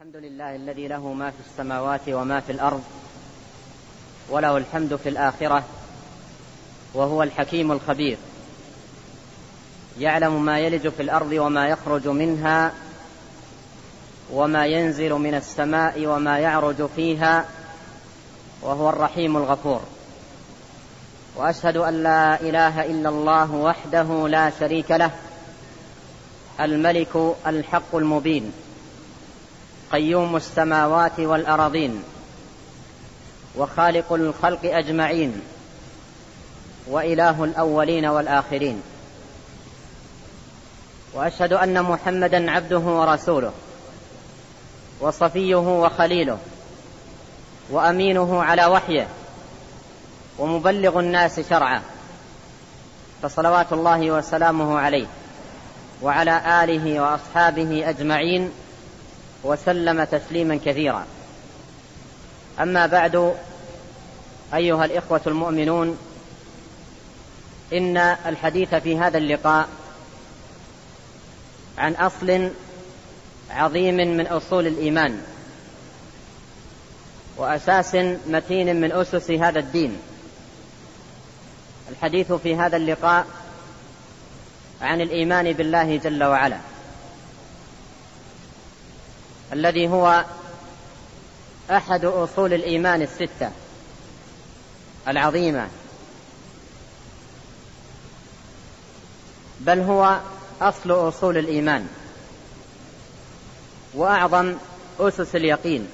الحمد لله الذي له ما في السماوات وما في الأرض وله الحمد في الآخرة، وهو الحكيم الخبير، يعلم ما يلج في الأرض وما يخرج منها وما ينزل من السماء وما يعرج فيها، وهو الرحيم الغفور. وأشهد أن لا إله إلا الله وحده لا شريك له، الملك الحق المبين، قيوم السماوات والأراضين، وخالق الخلق أجمعين، وإله الأولين والآخرين. وأشهد أن محمدا عبده ورسوله، وصفيه وخليله، وأمينه على وحيه، ومبلغ الناس شرعه، فصلوات الله وسلامه عليه وعلى آله وأصحابه أجمعين، وسلم تسليما كثيرا. أما بعد، أيها الإخوة المؤمنون، إن الحديث في هذا اللقاء عن أصل عظيم من أصول الإيمان، وأساس متين من أسس هذا الدين. الحديث في هذا اللقاء عن الإيمان بالله جل وعلا، الذي هو أحد أصول الإيمان الستة العظيمة، بل هو أصل أصول الإيمان وأعظم أسس اليقين.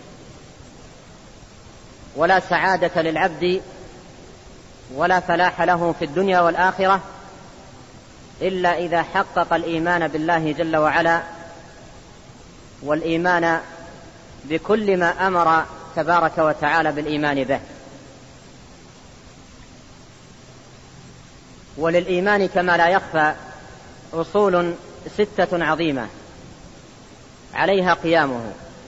ولا سعادة للعبد ولا فلاح له في الدنيا والآخرة إلا إذا حقق الإيمان بالله جل وعلا، والإيمان بكل ما أمر تبارك وتعالى بالإيمان به. وللإيمان كما لا يخفى أصول ستة عظيمة عليها قيامه،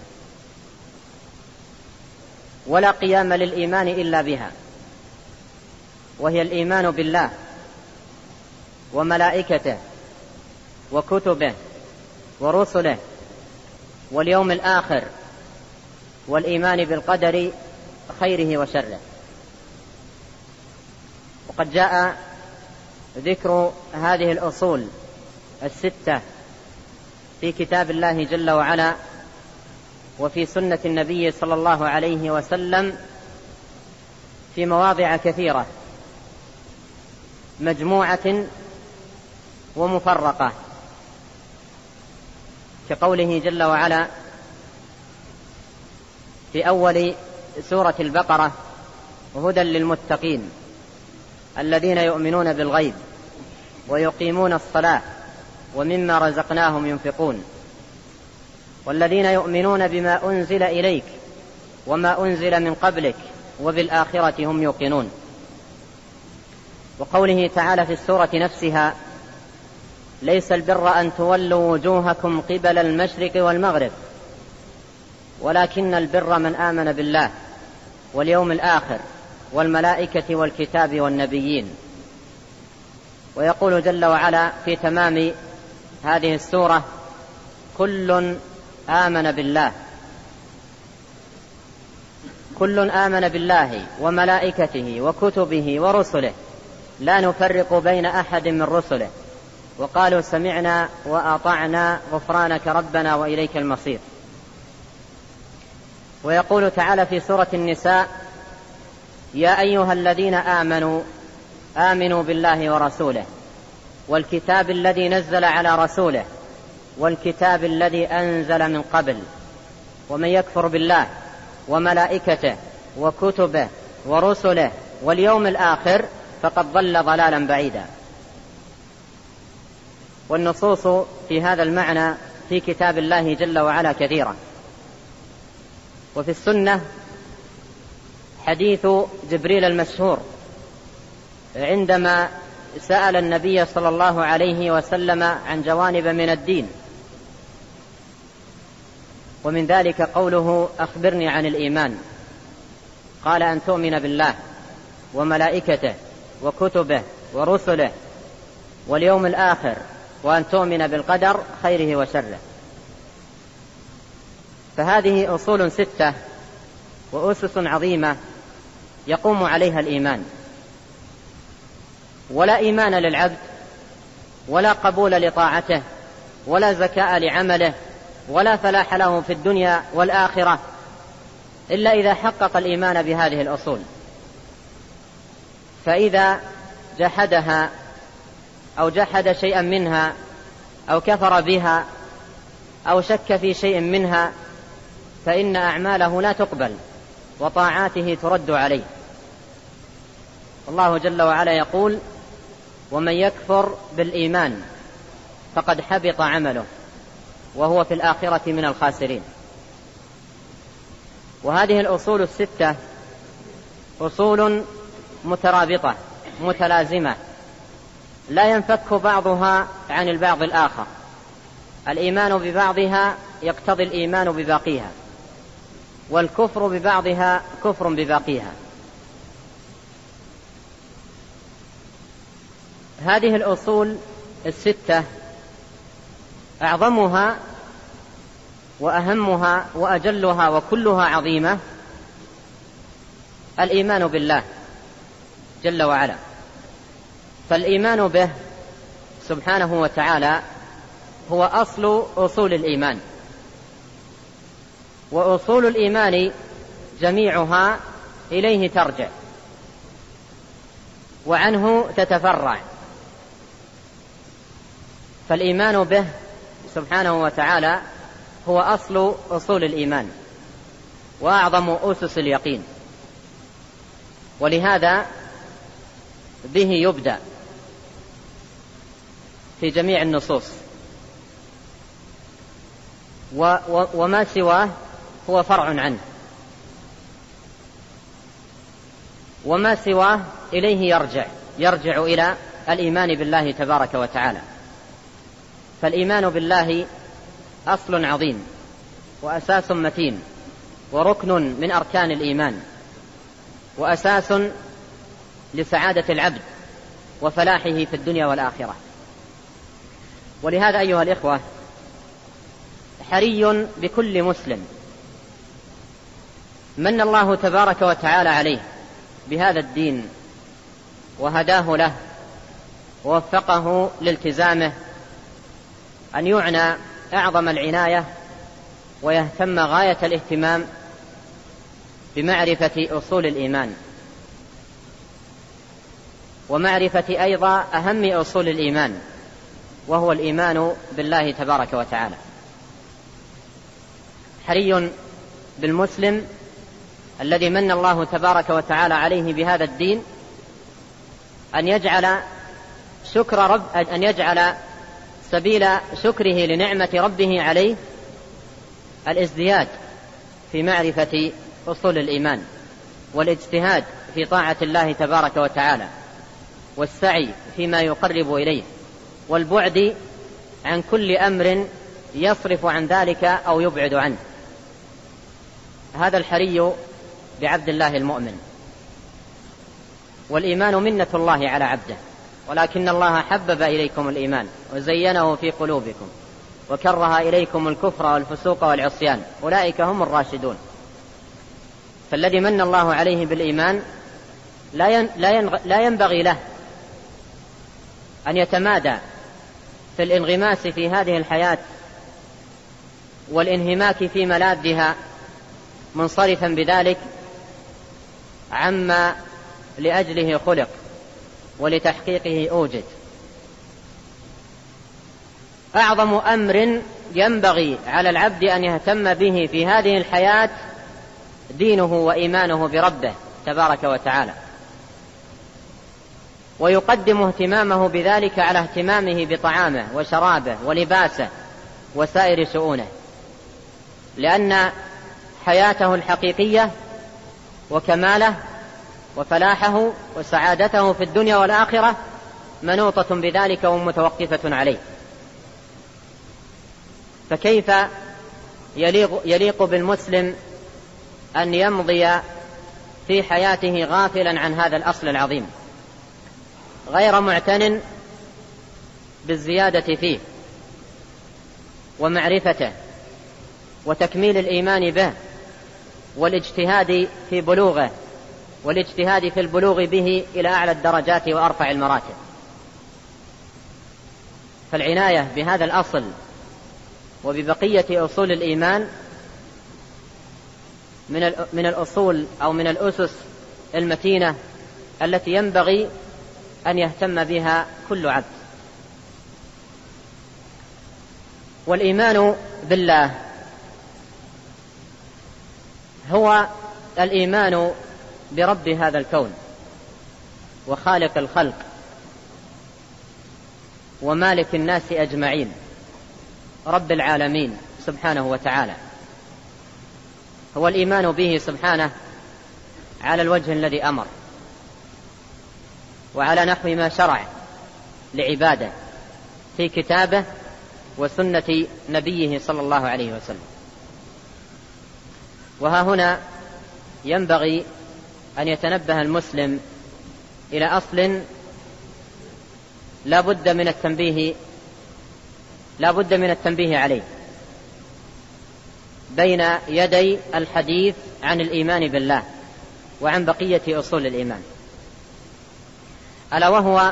ولا قيام للإيمان إلا بها، وهي الإيمان بالله وملائكته وكتبه ورسله واليوم الآخر، والإيمان بالقدر خيره وشره. وقد جاء ذكر هذه الأصول الستة في كتاب الله جل وعلا، وفي سنة النبي صلى الله عليه وسلم في مواضع كثيرة، مجموعة ومفرقة، كقوله جل وعلا في أول سورة البقرة: هدى للمتقين الذين يؤمنون بالغيب ويقيمون الصلاة ومما رزقناهم ينفقون، والذين يؤمنون بما أنزل إليك وما أنزل من قبلك وبالآخرة هم يوقنون. وقوله تعالى في السورة نفسها: ليس البر أن تولوا وجوهكم قبل المشرق والمغرب ولكن البر من آمن بالله واليوم الآخر والملائكة والكتاب والنبيين. ويقول جل وعلا في تمام هذه السورة: كل آمن بالله، كل آمن بالله وملائكته وكتبه ورسله لا نفرق بين أحد من رسله وقالوا سمعنا وأطعنا غفرانك ربنا وإليك المصير. ويقول تعالى في سورة النساء: يا أيها الذين آمنوا آمنوا بالله ورسوله والكتاب الذي نزل على رسوله والكتاب الذي أنزل من قبل، ومن يكفر بالله وملائكته وكتبه ورسله واليوم الآخر فقد ضل ضلالا بعيدا. والنصوص في هذا المعنى في كتاب الله جل وعلا كثيرة. وفي السنة حديث جبريل المشهور عندما سأل النبي صلى الله عليه وسلم عن جوانب من الدين، ومن ذلك قوله: أخبرني عن الإيمان. قال: أن تؤمن بالله وملائكته وكتبه ورسله واليوم الآخر وأن تؤمن بالقدر خيره وشره. فهذه أصول 6 وأسس عظيمة يقوم عليها الإيمان. ولا إيمان للعبد ولا قبول لطاعته ولا زكاء لعمله ولا فلاح له في الدنيا والآخرة إلا إذا حقق الإيمان بهذه الأصول. فإذا جحدها أو جحد شيئا منها أو كفر بها أو شك في شيء منها فإن أعماله لا تقبل وطاعاته ترد عليه. الله جل وعلا يقول: ومن يكفر بالإيمان فقد حبط عمله وهو في الآخرة من الخاسرين. وهذه الأصول 6 أصول مترابطة متلازمة لا ينفك بعضها عن البعض الآخر. الإيمان ببعضها يقتضي الإيمان بباقيها، والكفر ببعضها كفر بباقيها. هذه الأصول 6 أعظمها وأهمها وأجلها وكلها عظيمة الإيمان بالله جل وعلا. فالإيمان به سبحانه وتعالى هو أصل أصول الإيمان، وأصول الإيمان جميعها إليه ترجع وعنه تتفرع. فالإيمان به سبحانه وتعالى هو أصل أصول الإيمان وأعظم أسس اليقين، ولهذا به يبدأ في جميع النصوص، وما سواه هو فرع عنه، وما سواه إليه يرجع إلى الإيمان بالله تبارك وتعالى. فالإيمان بالله أصل عظيم وأساس متين وركن من أركان الإيمان، وأساس لسعادة العبد وفلاحه في الدنيا والآخرة. ولهذا أيها الإخوة حري بكل مسلم من الله تبارك وتعالى عليه بهذا الدين وهداه له ووفقه لالتزامه أن يعنى أعظم العناية ويهتم غاية الاهتمام بمعرفة أصول الإيمان، ومعرفة أيضا أهم أصول الإيمان، وهو الإيمان بالله تبارك وتعالى. حري بالمسلم الذي من الله تبارك وتعالى عليه بهذا الدين أن يجعل سبيل شكره لنعمة ربه عليه الازدياد في معرفة أصول الإيمان، والاجتهاد في طاعة الله تبارك وتعالى، والسعي فيما يقرب إليه، والبعد عن كل أمر يصرف عن ذلك أو يبعد عنه. هذا الحري بعبد الله المؤمن. والإيمان منة الله على عبده، ولكن الله حبب إليكم الإيمان وزينه في قلوبكم وكره إليكم الكفر والفسوق والعصيان أولئك هم الراشدون. فالذي من الله عليه بالإيمان لا ينبغي له أن يتمادى في الانغماس في هذه الحياة والانهماك في ملاذها منصرفا بذلك عما لأجله خلق ولتحقيقه أوجد. أعظم أمر ينبغي على العبد أن يهتم به في هذه الحياة دينه وإيمانه بربه تبارك وتعالى، ويقدم اهتمامه بذلك على اهتمامه بطعامه وشرابه ولباسه وسائر شؤونه، لأن حياته الحقيقية وكماله وفلاحه وسعادته في الدنيا والآخرة منوطة بذلك ومتوقفة عليه. فكيف يليق بالمسلم أن يمضي في حياته غافلا عن هذا الأصل العظيم غير معتن بالزيادة فيه ومعرفته وتكميل الإيمان به والاجتهاد في بلوغه، والاجتهاد في البلوغ به إلى أعلى الدرجات وأرفع المراتب. فالعناية بهذا الأصل وببقية أصول الإيمان من الأصول أو من الأسس المتينة التي ينبغي أن يهتم بها كل عبد. والإيمان بالله هو الإيمان برب هذا الكون وخالق الخلق ومالك الناس أجمعين، رب العالمين سبحانه وتعالى. هو الإيمان به سبحانه على الوجه الذي أمر وعلى نحو ما شرع لعباده في كتابه وسنة نبيه صلى الله عليه وسلم. وها هنا ينبغي أن يتنبه المسلم إلى أصل لا بد من التنبيه عليه بين يدي الحديث عن الإيمان بالله وعن بقية أصول الإيمان، ألا وهو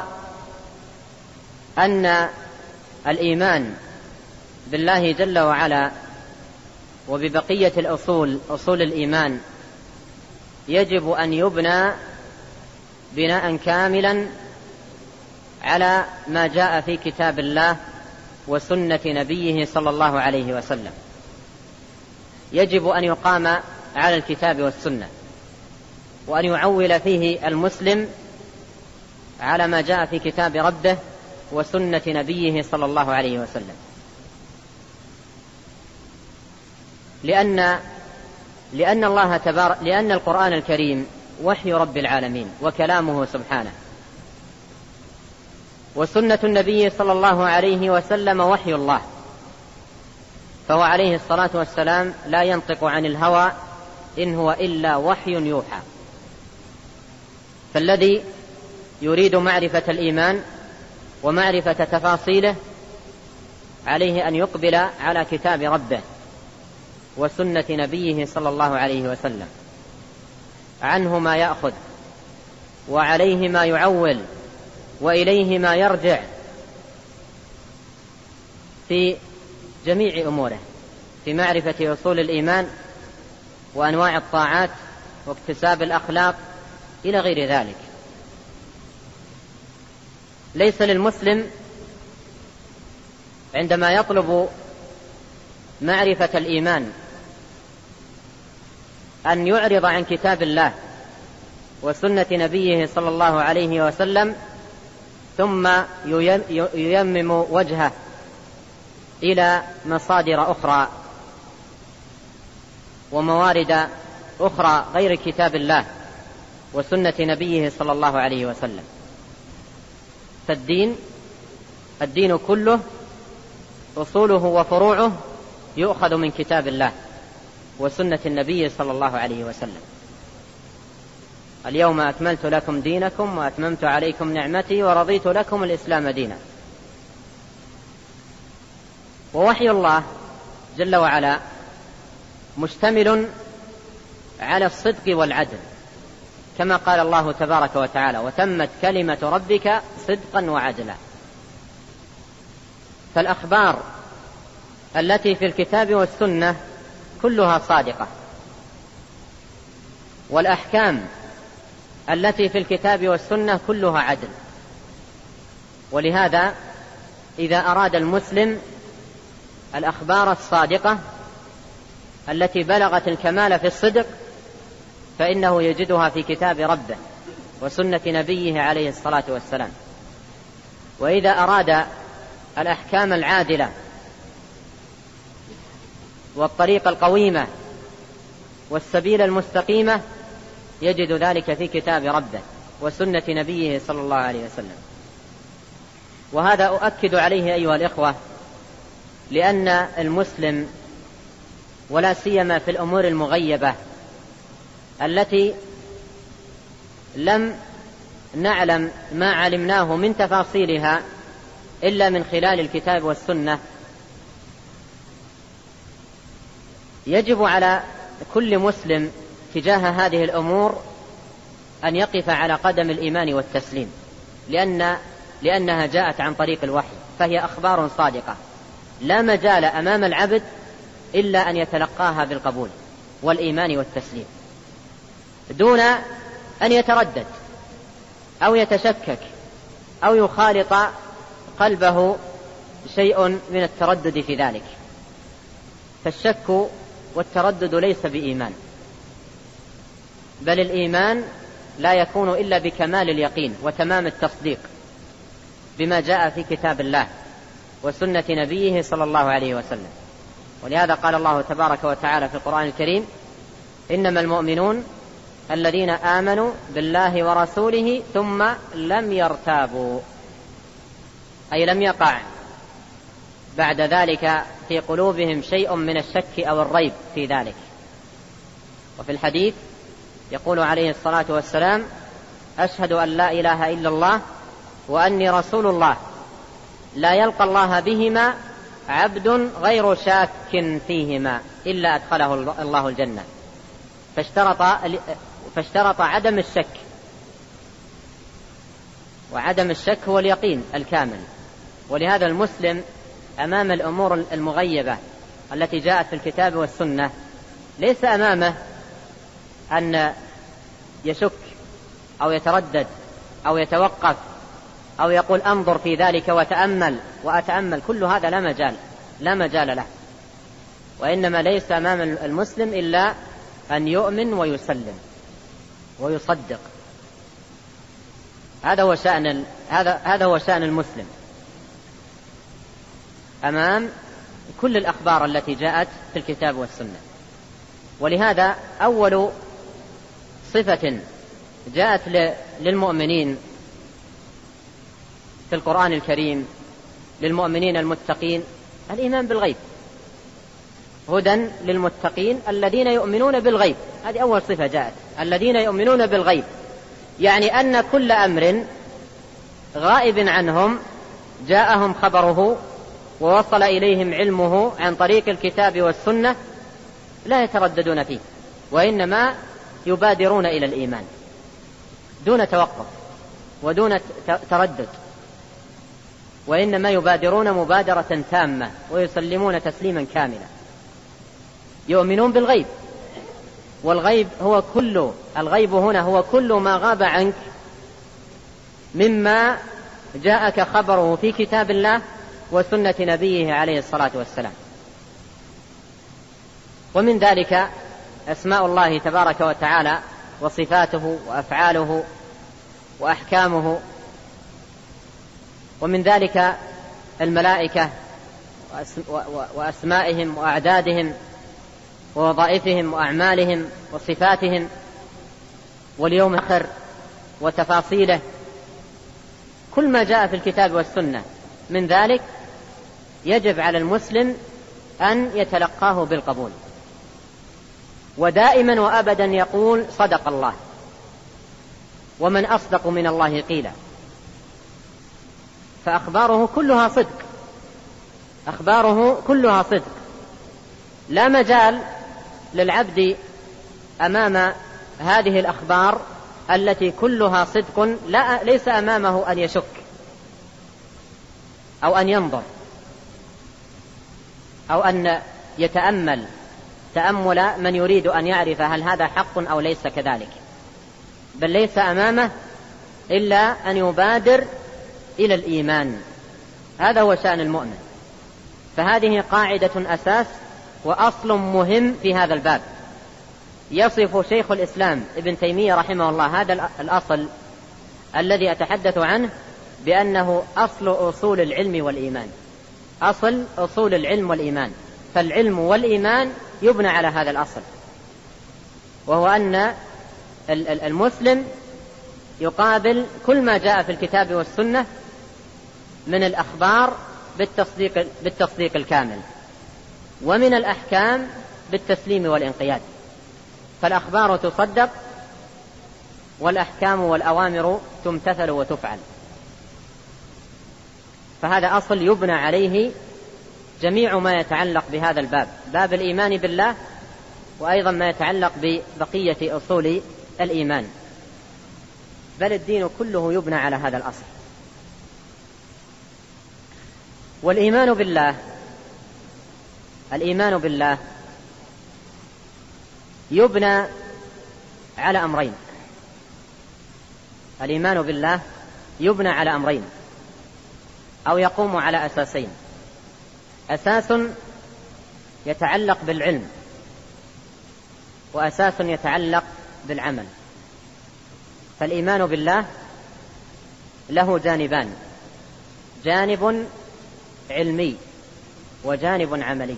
أن الإيمان بالله جل وعلا وببقية أصول الإيمان يجب أن يبنى بناء كاملا على ما جاء في كتاب الله وسنة نبيه صلى الله عليه وسلم. يجب أن يقام على الكتاب والسنة، وأن يعول فيه المسلم على ما جاء في كتاب ربه وسنة نبيه صلى الله عليه وسلم، لأن القرآن الكريم وحي رب العالمين وكلامه سبحانه، وسنة النبي صلى الله عليه وسلم وحي الله، فهو عليه الصلاة والسلام لا ينطق عن الهوى إن هو إلا وحي يوحى. فالذي يريد معرفة الإيمان ومعرفة تفاصيله عليه أن يقبل على كتاب ربه وسنة نبيه صلى الله عليه وسلم، عنه ما يأخذ وعليه ما يعول وإليه ما يرجع في جميع أموره، في معرفة أصول الإيمان وأنواع الطاعات واكتساب الأخلاق إلى غير ذلك. ليس للمسلم عندما يطلب معرفة الإيمان أن يعرض عن كتاب الله وسنة نبيه صلى الله عليه وسلم ثم ييمم وجهه إلى مصادر أخرى وموارد أخرى غير كتاب الله وسنة نبيه صلى الله عليه وسلم. فالدين كله أصوله وفروعه يؤخذ من كتاب الله وسنة النبي صلى الله عليه وسلم. اليوم أكملت لكم دينكم وأتممت عليكم نعمتي ورضيت لكم الإسلام دينا. ووحي الله جل وعلا مشتمل على الصدق والعدل، كما قال الله تبارك وتعالى: وتمت كلمة ربك صدقا وعدلا. فالأخبار التي في الكتاب والسنة كلها صادقة، والأحكام التي في الكتاب والسنة كلها عدل. ولهذا إذا أراد المسلم الأخبار الصادقة التي بلغت الكمال في الصدق فإنه يجدها في كتاب ربه وسنة نبيه عليه الصلاة والسلام. وإذا أراد الأحكام العادلة والطريق القويمة والسبيل المستقيمة يجد ذلك في كتاب ربه وسنة نبيه صلى الله عليه وسلم. وهذا أؤكد عليه أيها الإخوة، لأن المسلم ولا سيما في الأمور المغيبة التي لم نعلم ما علمناه من تفاصيلها إلا من خلال الكتاب والسنة، يجب على كل مسلم تجاه هذه الأمور أن يقف على قدم الإيمان والتسليم، لأنها جاءت عن طريق الوحي، فهي أخبار صادقة لا مجال أمام العبد إلا أن يتلقاها بالقبول والإيمان والتسليم، دون أن يتردد أو يتشكك أو يخالط قلبه شيء من التردد في ذلك. فالشك والتردد ليس بإيمان، بل الإيمان لا يكون إلا بكمال اليقين وتمام التصديق بما جاء في كتاب الله وسنة نبيه صلى الله عليه وسلم. ولهذا قال الله تبارك وتعالى في القرآن الكريم: إنما المؤمنون الذين آمنوا بالله ورسوله ثم لم يرتابوا، أي لم يقع بعد ذلك في قلوبهم شيء من الشك أو الريب في ذلك. وفي الحديث يقول عليه الصلاة والسلام: أشهد أن لا إله إلا الله وأني رسول الله، لا يلقى الله بهما عبد غير شاك فيهما إلا أدخله الله الجنة. فاشترط عدم الشك، وعدم الشك هو اليقين الكامل. ولهذا المسلم أمام الأمور المغيبة التي جاءت في الكتاب والسنة ليس أمامه أن يشك أو يتردد أو يتوقف أو يقول أنظر في ذلك وأتأمل، كل هذا لا مجال له. وإنما ليس أمام المسلم إلا أن يؤمن ويسلم ويصدق. هذا هو شأن المسلم أمام كل الأخبار التي جاءت في الكتاب والسنة. ولهذا أول صفة جاءت للمؤمنين في القرآن الكريم، للمؤمنين المتقين، الإيمان بالغيب. هدى للمتقين الذين يؤمنون بالغيب، هذه أول صفة جاءت، الذين يؤمنون بالغيب، يعني أن كل أمر غائب عنهم جاءهم خبره ووصل إليهم علمه عن طريق الكتاب والسنة لا يترددون فيه، وإنما يبادرون إلى الإيمان دون توقف ودون تردد، وإنما يبادرون مبادرة تامة ويسلمون تسليما كاملا. يؤمنون بالغيب، والغيب الغيب هنا هو كل ما غاب عنك مما جاءك خبره في كتاب الله وسنة نبيه عليه الصلاة والسلام. ومن ذلك أسماء الله تبارك وتعالى وصفاته وأفعاله وأحكامه، ومن ذلك الملائكة وأسمائهم وأعدادهم ووظائفهم وأعمالهم وصفاتهم، واليوم الآخر وتفاصيله، كل ما جاء في الكتاب والسنة من ذلك يجب على المسلم أن يتلقاه بالقبول، ودائما وأبدا يقول صدق الله، ومن أصدق من الله قيلا. فأخباره كلها صدق، لا مجال للعبد أمام هذه الأخبار التي كلها صدق، ليس أمامه أن يشك أو أن ينظر أو أن يتأمل تأمل من يريد أن يعرف هل هذا حق أو ليس كذلك، بل ليس أمامه إلا أن يبادر إلى الإيمان. هذا هو شأن المؤمن. فهذه قاعدة أساس وأصل مهم في هذا الباب. يصف شيخ الإسلام ابن تيمية رحمه الله هذا الأصل الذي أتحدث عنه بأنه أصل أصول العلم والإيمان، أصل أصول العلم والإيمان. فالعلم والإيمان يبنى على هذا الأصل، وهو أن المسلم يقابل كل ما جاء في الكتاب والسنة من الأخبار بالتصديق الكامل، ومن الأحكام بالتسليم والانقياد. فالأخبار تصدق، والأحكام والأوامر تمتثل وتفعل. فهذا أصل يبنى عليه جميع ما يتعلق بهذا الباب، باب الإيمان بالله وأيضا ما يتعلق ببقية أصول الإيمان، بل الدين كله يبنى على هذا الأصل. والإيمان بالله يبنى على أمرين. الإيمان بالله يبنى على أمرين أو يقوم على أساسين. أساس يتعلق بالعلم، وأساس يتعلق بالعمل. فالإيمان بالله له جانبان: جانب علمي وجانب عملي،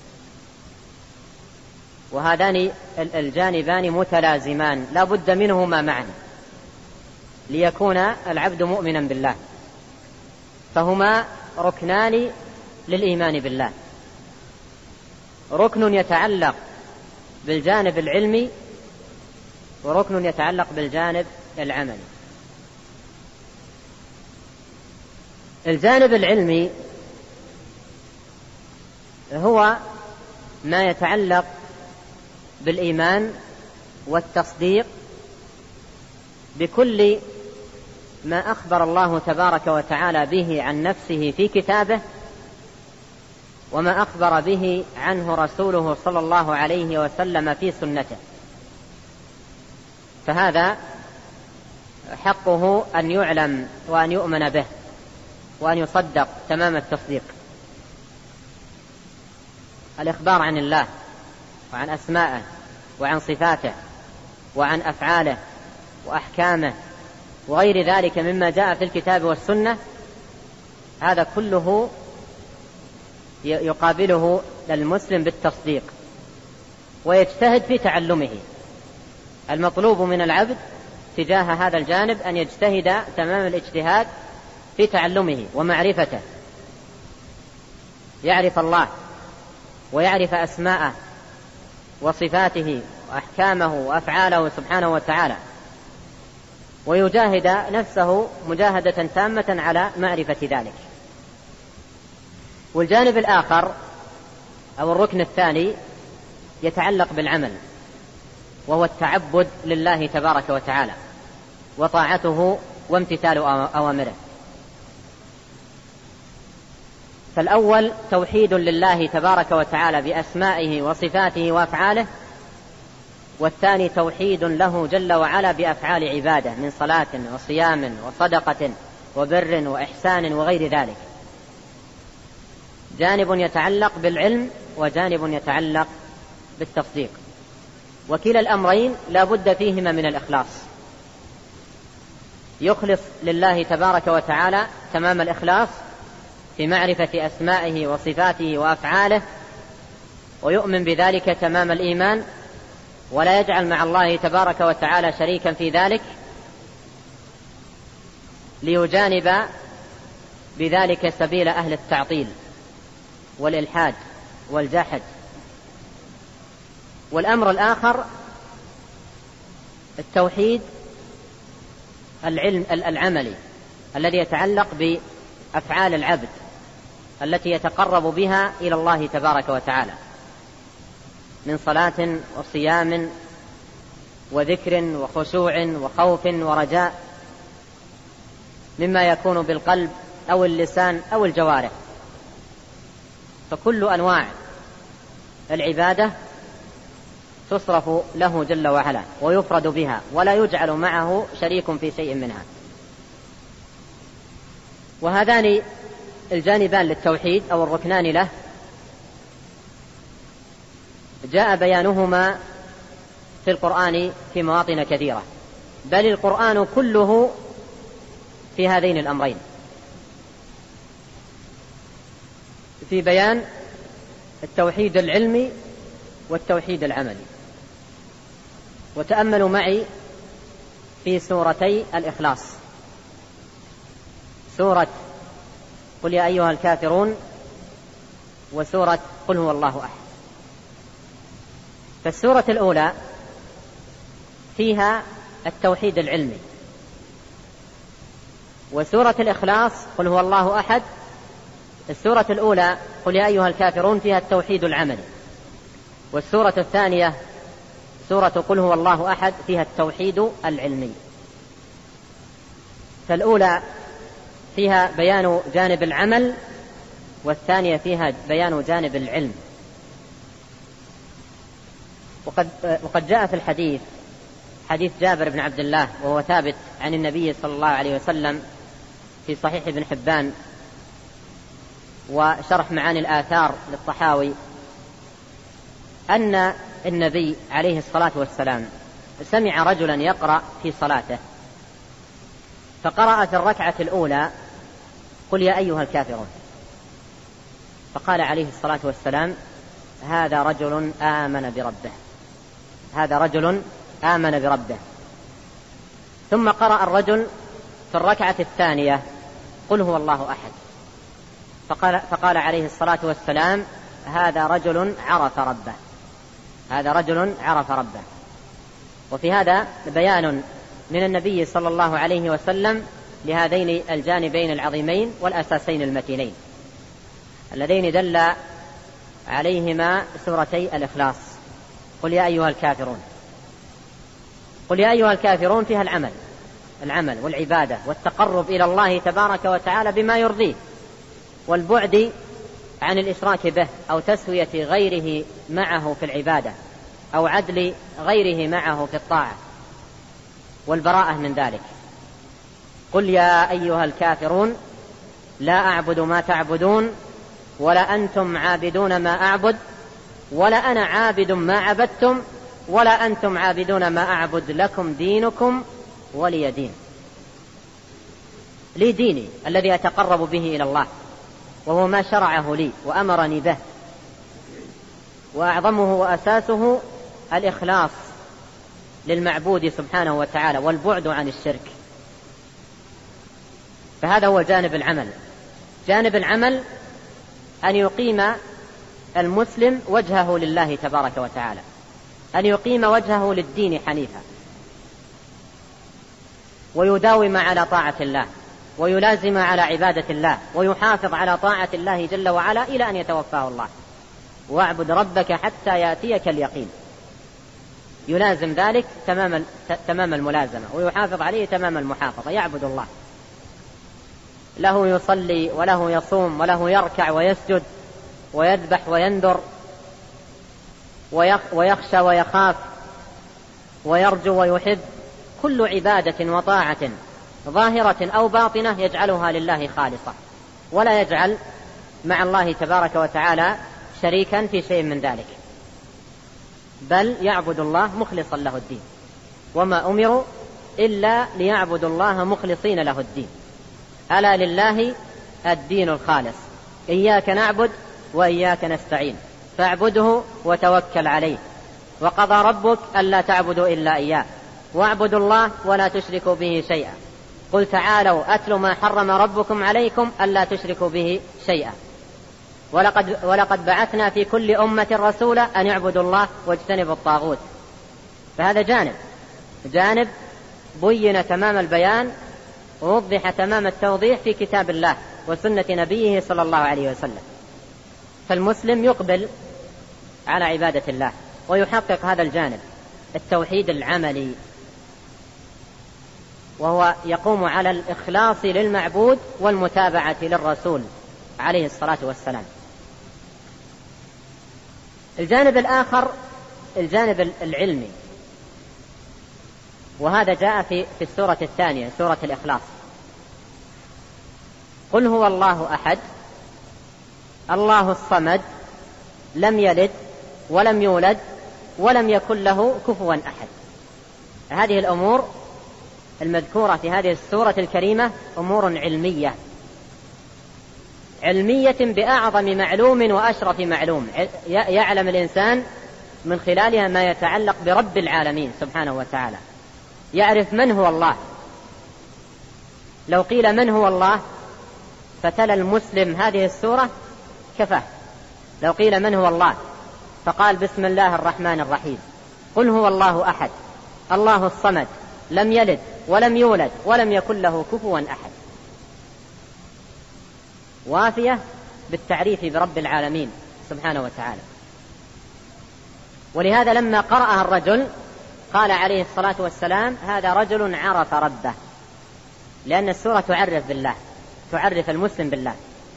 وهذان الجانبان متلازمان لا بد منهما معا ليكون العبد مؤمنا بالله، فهما ركنان للإيمان بالله: ركن يتعلق بالجانب العلمي، وركن يتعلق بالجانب العملي. الجانب العلمي هو ما يتعلق بالإيمان والتصديق بكل ما أخبر الله تبارك وتعالى به عن نفسه في كتابه، وما أخبر به عنه رسوله صلى الله عليه وسلم في سنته. فهذا حقه أن يعلم وأن يؤمن به وأن يصدق تمام التصديق. الإخبار عن الله وعن أسمائه وعن صفاته وعن أفعاله وأحكامه وغير ذلك مما جاء في الكتاب والسنة، هذا كله يقابله المسلم بالتصديق ويجتهد في تعلمه. المطلوب من العبد تجاه هذا الجانب أن يجتهد تمام الاجتهاد في تعلمه ومعرفته، يعرف الله ويعرف أسماءه وصفاته وأحكامه وأفعاله سبحانه وتعالى، ويجاهد نفسه مجاهدة تامة على معرفة ذلك. والجانب الآخر أو الركن الثاني يتعلق بالعمل، وهو التعبد لله تبارك وتعالى وطاعته وامتثال أوامره. فالأول توحيد لله تبارك وتعالى بأسمائه وصفاته وأفعاله، والثاني توحيد له جل وعلا بأفعال عباده من صلاة وصيام وصدقة وبر وإحسان وغير ذلك. جانب يتعلق بالعلم وجانب يتعلق بالتصديق، وكلا الأمرين لا بد فيهما من الإخلاص. يخلص لله تبارك وتعالى تمام الإخلاص في معرفة أسمائه وصفاته وأفعاله، ويؤمن بذلك تمام الإيمان، ولا يجعل مع الله تبارك وتعالى شريكا في ذلك، ليجانب بذلك سبيل أهل التعطيل والإلحاد والجحد. والأمر الآخر التوحيد العملي الذي يتعلق بأفعال العبد التي يتقرب بها إلى الله تبارك وتعالى من صلاة وصيام وذكر وخشوع وخوف ورجاء، مما يكون بالقلب أو اللسان أو الجوارح. فكل أنواع العبادة تصرف له جل وعلا ويفرد بها، ولا يجعل معه شريك في شيء منها. وهذان الجانبان للتوحيد أو الركنان له جاء بيانهما في القرآن في مواطن كثيرة، بل القرآن كله في هذين الأمرين، في بيان التوحيد العلمي والتوحيد العملي. وتأملوا معي في سورتي الإخلاص، سورة قل يا أيها الكافرون وسورة قل هو الله أحد. فالسورة الأولى فيها التوحيد العلمي، وسورة الإخلاص قل هو الله أحد السورة الأولى قل يا أيها الكافرون فيها التوحيد العملي. والسورة الثانية سورة قل هو الله أحد فيها التوحيد العلمي. فالأولى فيها بيان جانب العمل، والثانية فيها بيان جانب العلم. وقد جاء في الحديث حديث جابر بن عبد الله وهو ثابت عن النبي صلى الله عليه وسلم في صحيح ابن حبان وشرح معاني الآثار للطحاوي، أن النبي عليه الصلاة والسلام سمع رجلا يقرأ في صلاته، فقرأ في الركعة الأولى قل يا أيها الكافرون، فقال عليه الصلاة والسلام هذا رجل آمن بربه، هذا رجل آمن بربه. ثم قرأ الرجل في الركعة الثانية قل هو الله أحد، فقال عليه الصلاة والسلام هذا رجل عرف ربه، هذا رجل عرف ربه. وفي هذا بيان من النبي صلى الله عليه وسلم لهذين الجانبين العظيمين والأساسين المتينين اللذين دل عليهما سورتي الإخلاص. قل يا أيها الكافرون، قل يا أيها الكافرون فيها العمل والعبادة والتقرب إلى الله تبارك وتعالى بما يرضيه، والبعد عن الإشراك به أو تسوية غيره معه في العبادة أو عدل غيره معه في الطاعة، والبراءة من ذلك. قل يا أيها الكافرون لا أعبد ما تعبدون ولا أنتم عابدون ما أعبد ولا أنا عابد ما عبدتم ولا أنتم عابدون ما أعبد، لكم دينكم ولي دين. لي ديني الذي أتقرب به إلى الله، وهو ما شرعه لي وأمرني به، وأعظمه وأساسه الإخلاص للمعبود سبحانه وتعالى والبعد عن الشرك. فهذا هو جانب العمل. جانب العمل أن يقيم المسلم وجهه لله تبارك وتعالى، أن يقيم وجهه للدين حنيفا، ويداوم على طاعة الله، ويلازم على عبادة الله، ويحافظ على طاعة الله جل وعلا إلى أن يتوفاه الله. واعبد ربك حتى يأتيك اليقين، يلازم ذلك تمام الملازمة، ويحافظ عليه تمام المحافظة. يعبد الله، له يصلي وله يصوم وله يركع ويسجد ويذبح وينذر ويخشى ويخاف ويرجو ويحب، كل عبادة وطاعة ظاهرة أو باطنة يجعلها لله خالصة، ولا يجعل مع الله تبارك وتعالى شريكا في شيء من ذلك، بل يعبد الله مخلصا له الدين. وما أمروا إلا ليعبدوا الله مخلصين له الدين، ألا لله الدين الخالص، إياك نعبد وإياك نستعين فاعبده وتوكل عليه. وقضى ربك ألا تعبدوا إلا إياه واعبدوا الله ولا تشركوا به شيئا. قل تعالوا أتل ما حرم ربكم عليكم ألا تشركوا به شيئا. ولقد بعثنا في كل أمة رسولا أن يعبدوا الله واجتنبوا الطاغوت. فهذا جانب بين تمام البيان ووضح تمام التوضيح في كتاب الله وسنة نبيه صلى الله عليه وسلم. فالمسلم يقبل على عبادة الله ويحقق هذا الجانب التوحيد العملي، وهو يقوم على الإخلاص للمعبود والمتابعة للرسول عليه الصلاة والسلام. الجانب الآخر الجانب العلمي، وهذا جاء في السورة الثانية سورة الإخلاص. قل هو الله أحد الله الصمد لم يلد ولم يولد ولم يكن له كفوا أحد. هذه الأمور المذكورة في هذه السورة الكريمة أمور علمية بأعظم معلوم وأشرف معلوم يعلم الإنسان من خلالها ما يتعلق برب العالمين سبحانه وتعالى، يعرف من هو الله. لو قيل من هو الله فتلا المسلم هذه السورة كفاه. لو قيل من هو الله فقال بسم الله الرحمن الرحيم قل هو الله أحد الله الصمد لم يلد ولم يولد ولم يكن له كفوا أحد، وافية بالتعريف برب العالمين سبحانه وتعالى. ولهذا لما قرأها الرجل قال عليه الصلاة والسلام: هذا رجل عرف ربه، لأن السورة تعرف بالله، تعرف المسلم بالله.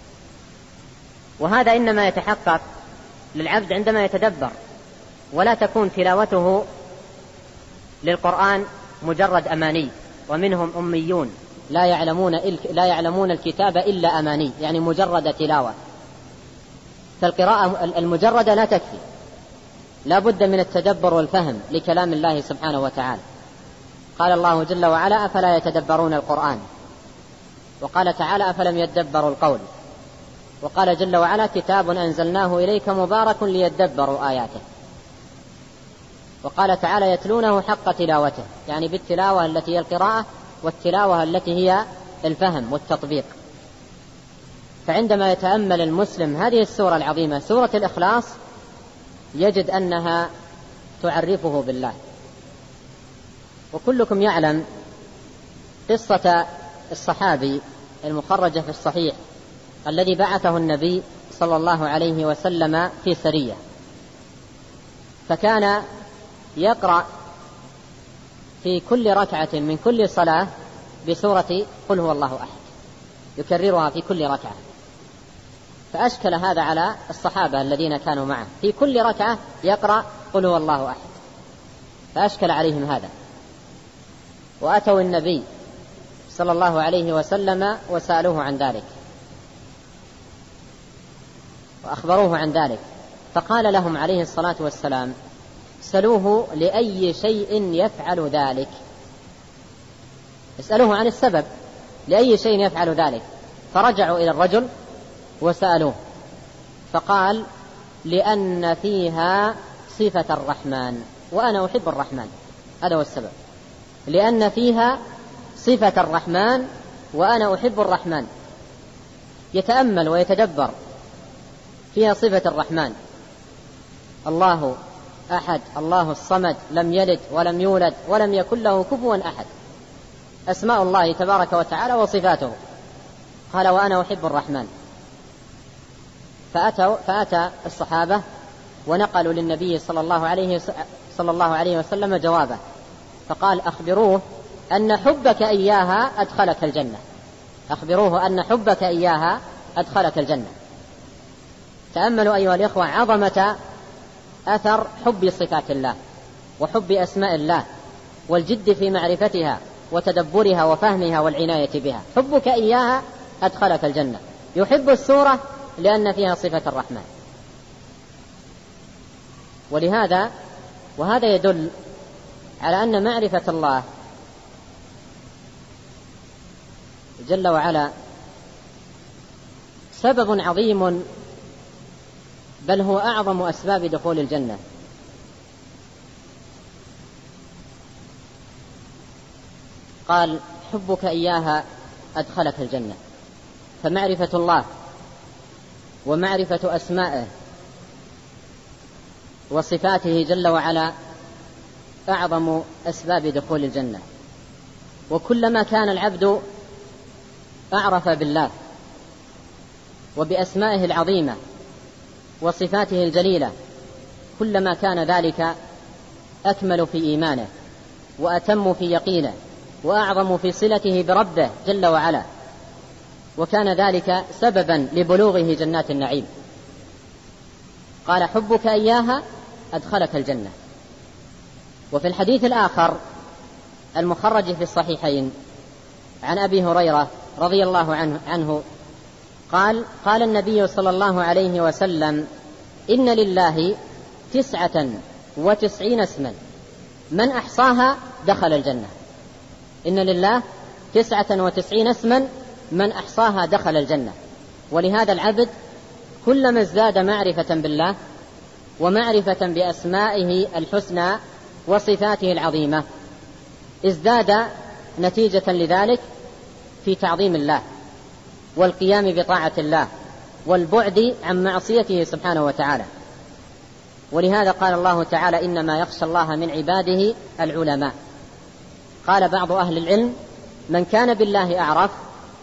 وهذا إنما يتحقق للعبد عندما يتدبر، ولا تكون تلاوته للقرآن مجرد أماني. ومنهم أميون لا يعلمون الكتاب إلا أماني، يعني مجرد تلاوة. فالقراءة المجردة لا تكفي، لا بد من التدبر والفهم لكلام الله سبحانه وتعالى. قال الله جل وعلا: أفلا يتدبرون القرآن. وقال تعالى: أفلم يدبروا القول. وقال جل وعلا: كتاب أنزلناه إليك مبارك ليدبروا آياته. وقال تعالى: يتلونه حق تلاوته، يعني بالتلاوة التي هي القراءة، والتلاوة التي هي الفهم والتطبيق. فعندما يتأمل المسلم هذه السورة العظيمة، سورة الإخلاص، يجد أنها تعرفه بالله. وكلكم يعلم قصة الصحابي المخرجة في الصحيح الذي بعثه النبي صلى الله عليه وسلم في سرية، فكان يقرأ في كل ركعة من كل صلاة بسورة قل هو الله أحد، يكررها في كل ركعة. فأشكل هذا على الصحابة الذين كانوا معه، في كل ركعة يقرأ قل هو الله أحد، فأشكل عليهم هذا. وأتوا النبي صلى الله عليه وسلم وسألوه عن ذلك وأخبروه عن ذلك، فقال لهم عليه الصلاة والسلام: سألوه لأي شيء يفعل ذلك، اسألوه عن السبب لأي شيء يفعل ذلك. فرجعوا إلى الرجل وسألوه، فقال: لأن فيها صفة الرحمن وأنا أحب الرحمن. هذا هو السبب، لأن فيها صفة الرحمن وأنا أحب الرحمن. يتأمل ويتدبر فيها صفة الرحمن: الله أحد، الله الصمد، لم يلد ولم يولد ولم يكن له كفوا أحد، أسماء الله تبارك وتعالى وصفاته. قال: وأنا أحب الرحمن. فأتى الصحابة ونقلوا للنبي صلى الله عليه وسلم جوابه، فقال: أخبروه أن حبك إياها أدخلك الجنة، أخبروه أن حبك إياها أدخلك الجنة. تأملوا أيها الإخوة عظمة أثر حب صفات الله وحب أسماء الله، والجد في معرفتها وتدبرها وفهمها والعناية بها. حبك إياها أدخلك الجنة. يحب السورة لأن فيها صفة الرحمن. وهذا يدل على أن معرفة الله جل وعلا سبب عظيم، بل هو أعظم أسباب دخول الجنة. قال: حبك إياها أدخلك الجنة. فمعرفة الله ومعرفة أسمائه وصفاته جل وعلا أعظم أسباب دخول الجنة. وكلما كان العبد أعرف بالله وبأسمائه العظيمة وصفاته الجليلة، كلما كان ذلك أكمل في إيمانه وأتم في يقينه وأعظم في صلته بربه جل وعلا، وكان ذلك سببا لبلوغه جنات النعيم. قال: حبك إياها أدخلك الجنة. وفي الحديث الآخر المخرج في الصحيحين عن أبي هريرة رضي الله عنه قال النبي صلى الله عليه وسلم: إن لله 99 اسما من أحصاها دخل الجنة. إن لله 99 اسما من أحصاها دخل الجنة. ولهذا العبد كلما ازداد معرفة بالله ومعرفة بأسمائه الحسنى وصفاته العظيمة، ازداد نتيجة لذلك في تعظيم الله والقيام بطاعة الله والبعد عن معصيته سبحانه وتعالى. ولهذا قال الله تعالى: إنما يخشى الله من عباده العلماء. قال بعض أهل العلم: من كان بالله أعرف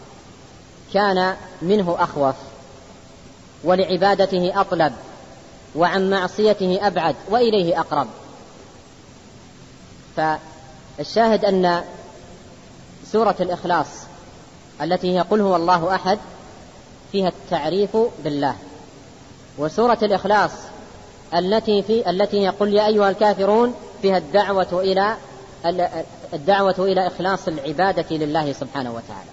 كان منه أخوف، ولعبادته أطلب، وعن معصيته أبعد وإليه أقرب. فالشاهد أن سورة الإخلاص التي هي قل هو الله أحد فيها التعريف بالله، وسورة الإخلاص التي هي قل يا أيها الكافرون فيها الدعوة إلى إخلاص العبادة لله سبحانه وتعالى.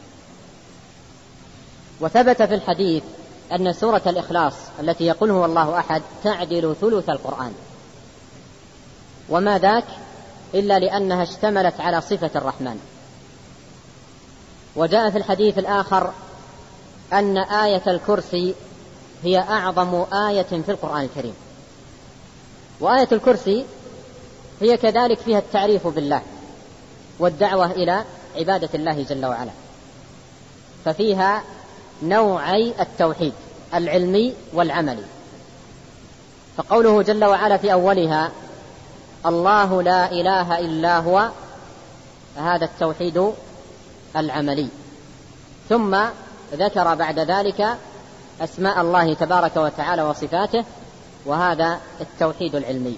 وثبت في الحديث أن سورة الإخلاص التي يقول هو الله أحد تعدل ثلث القرآن، وما ذاك إلا لأنها اشتملت على صفة الرحمن. وجاء في الحديث الآخر أن آية الكرسي هي أعظم آية في القرآن الكريم، وآية الكرسي هي كذلك فيها التعريف بالله والدعوة إلى عبادة الله جل وعلا، ففيها نوعي التوحيد العلمي والعملي. فقوله جل وعلا في أولها الله لا إله إلا هو، هذا التوحيد العملي. ثم ذكر بعد ذلك أسماء الله تبارك وتعالى وصفاته، وهذا التوحيد العلمي.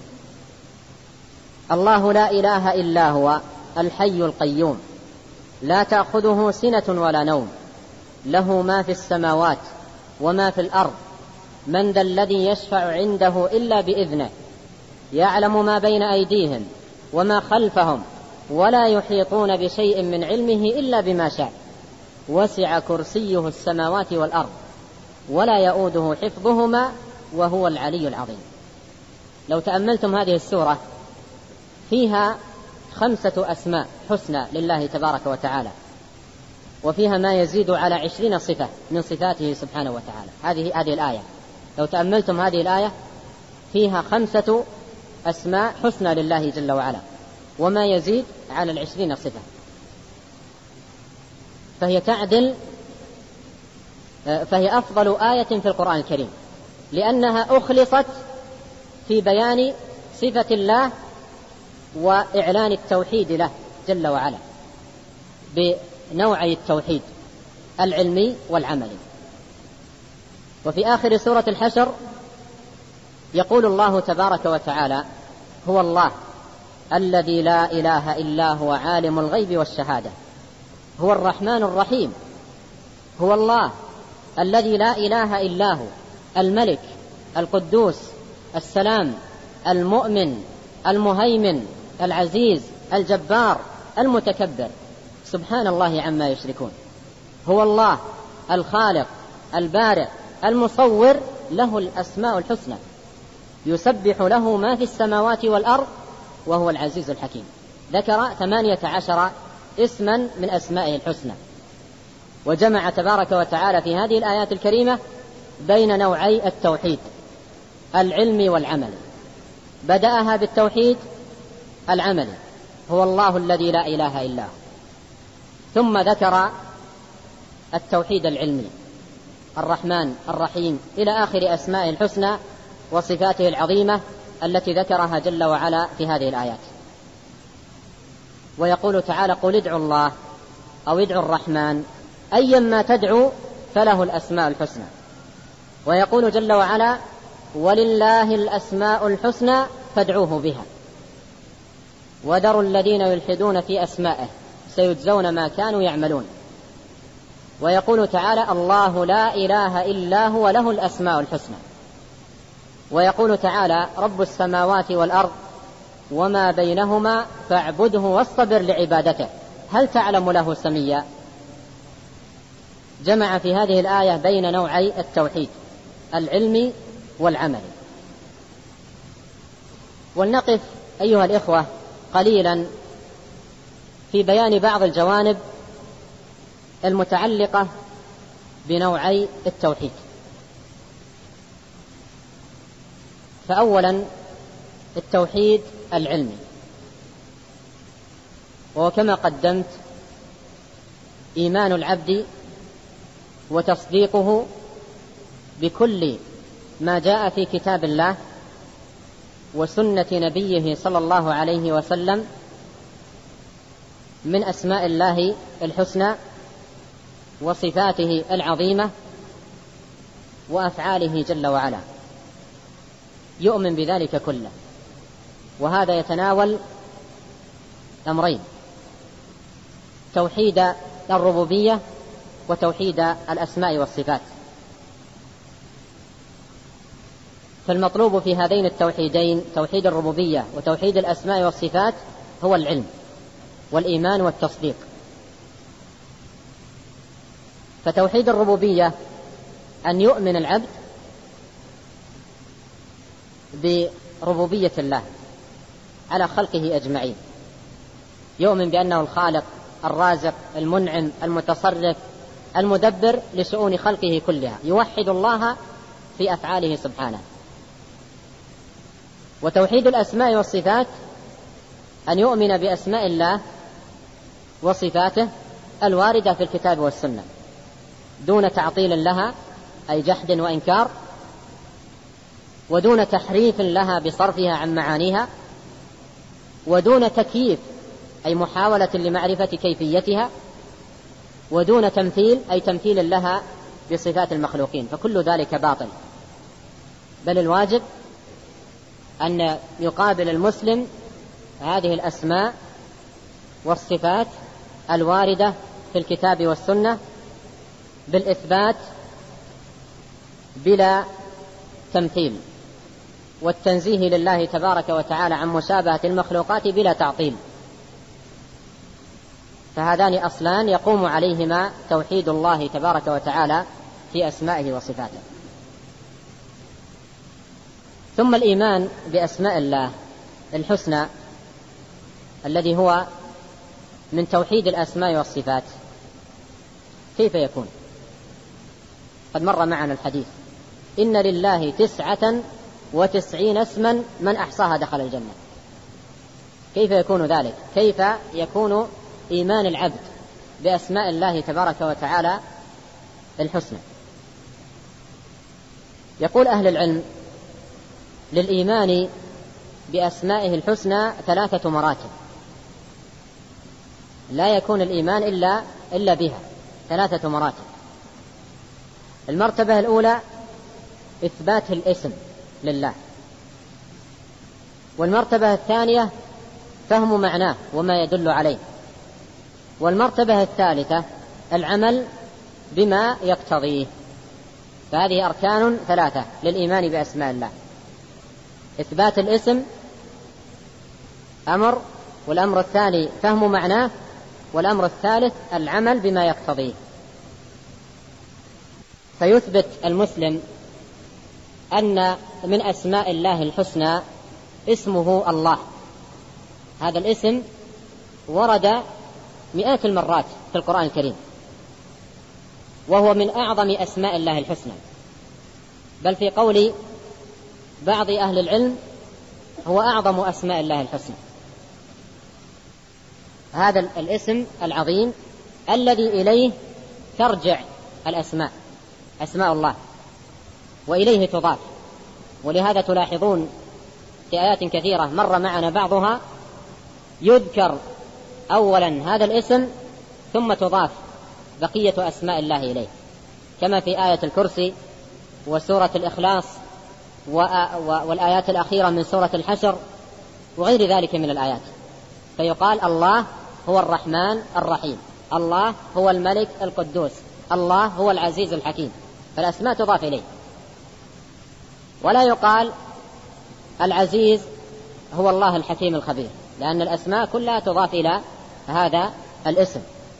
الله لا إله إلا هو الحي القيوم لا تأخذه سنة ولا نوم له ما في السماوات وما في الأرض من ذا الذي يشفع عنده إلا بإذنه يعلم ما بين أيديهم وما خلفهم ولا يحيطون بشيء من علمه إلا بما شاء وسع كرسيه السماوات والأرض ولا يؤوده حفظهما وهو العلي العظيم. لو تأملتم هذه السورة فيها 5 أسماء حسنى لله تبارك وتعالى، وفيها ما يزيد على 20 صفة من صفاته سبحانه وتعالى. هذه الآية لو تأملتم هذه الآية فيها 5 أسماء حسنى لله جل وعلا وما يزيد على 20 صفة، فهي أفضل آية في القرآن الكريم، لأنها أخلصت في بيان صفة الله وإعلان التوحيد له جل وعلا بنوعي التوحيد العلمي والعملي. وفي آخر سورة الحشر يقول الله تبارك وتعالى هو الله الذي لا إله إلا هو عالم الغيب والشهادة هو الرحمن الرحيم. هو الله الذي لا إله إلا هو الملك القدوس السلام المؤمن المهيمن العزيز الجبار المتكبر سبحان الله عما يشركون. هو الله الخالق البارئ المصور له الأسماء الحسنى يسبح له ما في السماوات والأرض وهو العزيز الحكيم. ذكر 18 اسما من أسمائه الحسنى، وجمع تبارك وتعالى في هذه الآيات الكريمة بين نوعي التوحيد العلمي والعملي. بدأها بالتوحيد العملي هو الله الذي لا إله إلا هو، ثم ذكر التوحيد العلمي الرحمن الرحيم إلى آخر أسمائه الحسنى وصفاته العظيمة التي ذكرها جل وعلا في هذه الآيات. ويقول تعالى قل ادعوا الله أو ادعوا الرحمن أيما تدعوا فله الأسماء الحسنى. ويقول جل وعلا ولله الأسماء الحسنى فادعوه بها وذروا الذين يلحدون في أسمائه سيجزون ما كانوا يعملون. ويقول تعالى الله لا إله إلا هو له الأسماء الحسنى. ويقول تعالى رب السماوات والأرض وما بينهما فاعبده واصطبر لعبادته هل تعلم له سميا. جمع في هذه الآية بين نوعي التوحيد العلمي والعملي. ولنقف أيها الإخوة قليلا في بيان بعض الجوانب المتعلقة بنوعي التوحيد. فأولا التوحيد العلمي، وهو كما قدمت إيمان العبد وتصديقه بكل ما جاء في كتاب الله وسنة نبيه صلى الله عليه وسلم من أسماء الله الحسنى وصفاته العظيمة وأفعاله جل وعلا. يؤمن بذلك كله. وهذا يتناول أمرين: توحيد الربوبية وتوحيد الأسماء والصفات. فالمطلوب في هذين التوحيدين، توحيد الربوبية وتوحيد الأسماء والصفات، هو العلم والإيمان والتصديق. فتوحيد الربوبية أن يؤمن العبد بربوبية الله على خلقه أجمعين، يؤمن بأنه الخالق الرازق المنعم المتصرف المدبر لشؤون خلقه كلها، يوحد الله في أفعاله سبحانه. وتوحيد الأسماء والصفات أن يؤمن بأسماء الله وصفاته الواردة في الكتاب والسنة دون تعطيل لها أي جحد وإنكار، ودون تحريف لها بصرفها عن معانيها، ودون تكييف أي محاولة لمعرفة كيفيتها، ودون تمثيل أي تمثيل لها بصفات المخلوقين، فكل ذلك باطل. بل الواجب أن يقابل المسلم هذه الأسماء والصفات الواردة في الكتاب والسنة بالإثبات بلا تمثيل، والتنزيه لله تبارك وتعالى عن مشابهة المخلوقات بلا تعطيل. فهذان أصلان يقوم عليهما توحيد الله تبارك وتعالى في أسمائه وصفاته. ثم الإيمان بأسماء الله الحسنى الذي هو من توحيد الأسماء والصفات كيف يكون؟ قد مر معنا الحديث: إن لله 99 اسما من أحصاها دخل الجنة. كيف يكون ذلك؟ كيف يكون إيمان العبد بأسماء الله تبارك وتعالى الحسنى؟ يقول أهل العلم: للإيمان بأسمائه الحسنى 3 مراتب، لا يكون الإيمان إلا بها، 3 مراتب. المرتبة الأولى إثبات الاسم لله، والمرتبة الثانية فهم معناه وما يدل عليه، والمرتبة الثالثة العمل بما يقتضيه. فهذه أركان 3 للإيمان بأسماء الله: إثبات الاسم أمر، والأمر الثاني فهم معناه، والأمر الثالث العمل بما يقتضيه. فيثبت المسلم أن من أسماء الله الحسنى اسمه الله. هذا الاسم ورد مئات المرات في القرآن الكريم، وهو من أعظم أسماء الله الحسنى، بل في قول بعض أهل العلم هو أعظم أسماء الله الحسنى. هذا الاسم العظيم الذي إليه ترجع الأسماء، أسماء الله، وإليه تضاف. ولهذا تلاحظون في آيات كثيرة مر معنا بعضها يذكر أولا هذا الاسم ثم تضاف بقية أسماء الله إليه، كما في آية الكرسي وسورة الإخلاص والآيات الأخيرة من سورة الحشر وغير ذلك من الآيات. فيقال الله هو الرحمن الرحيم، الله هو الملك القدوس، الله هو العزيز الحكيم، فالأسماء تضاف إليه. ولا يقال العزيز هو الله الحكيم الخبير، لأن الأسماء كلها تضاف إلى هذا الاسم.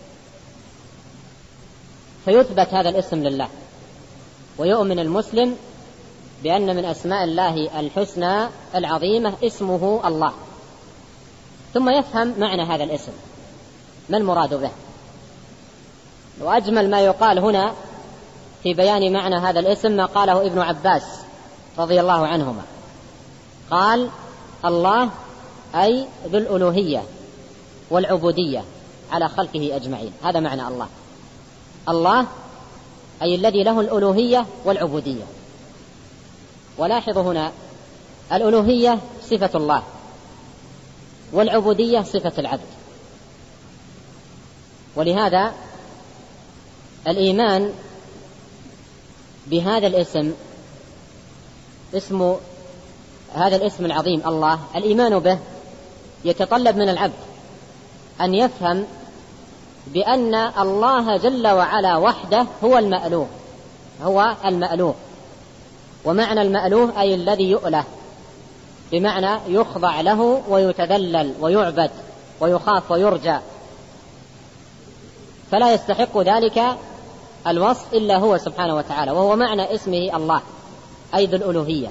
فيثبت هذا الاسم لله، ويؤمن المسلم بأن من أسماء الله الحسنى العظيمة اسمه الله، ثم يفهم معنى هذا الاسم، ما المراد به. وأجمل ما يقال هنا في بيان معنى هذا الاسم ما قاله ابن عباس رضي الله عنهما، قال: الله أي ذو الألوهية والعبودية على خلقه أجمعين. هذا معنى الله. الله أي الذي له الألوهية والعبودية. ولاحظوا هنا الألوهية صفة الله، والعبودية صفة العبد. ولهذا الإيمان بهذا الاسم اسم هذا الاسم العظيم الله، الإيمان به يتطلب من العبد أن يفهم بأن الله جل وعلا وحده هو المألوه، هو المألوه. ومعنى المألوه أي الذي يؤله، بمعنى يخضع له ويتذلل ويعبد ويخاف ويرجى، فلا يستحق ذلك الوصف إلا هو سبحانه وتعالى، وهو معنى اسمه الله، أي ذو الألوهية،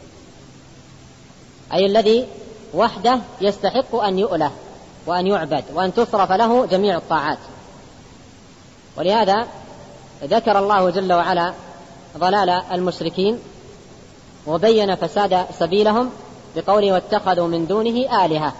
أي الذي وحده يستحق أن يؤله وأن يعبد وأن تصرف له جميع الطاعات. ولهذا ذكر الله جل وعلا ضلال المشركين وبين فساد سبيلهم بقوله واتخذوا من دونه آلهة،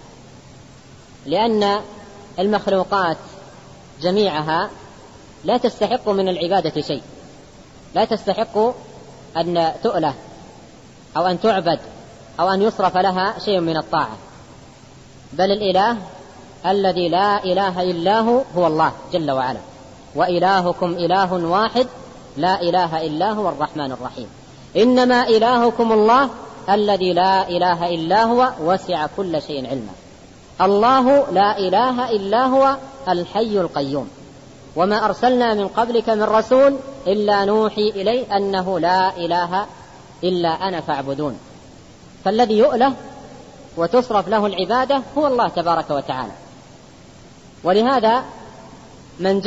لأن المخلوقات جميعها لا تستحق من العبادة شيء، لا تستحق أن تؤله أو أن تعبد أو أن يصرف لها شيء من الطاعة، بل الإله الذي لا إله إلا هو الله جل وعلا، وإلهكم إله واحد لا إله إلا هو الرحمن الرحيم، إنما إلهكم الله الذي لا إله إلا هو وسع كل شيء علما. الله لا إله إلا هو الحي القيوم، وما أرسلنا من قبلك من رسول إلا نوحي إليه أنه لا إله إلا أنا فاعبدون. فالذي يؤله وتصرف له العبادة هو الله تبارك وتعالى. ولهذا من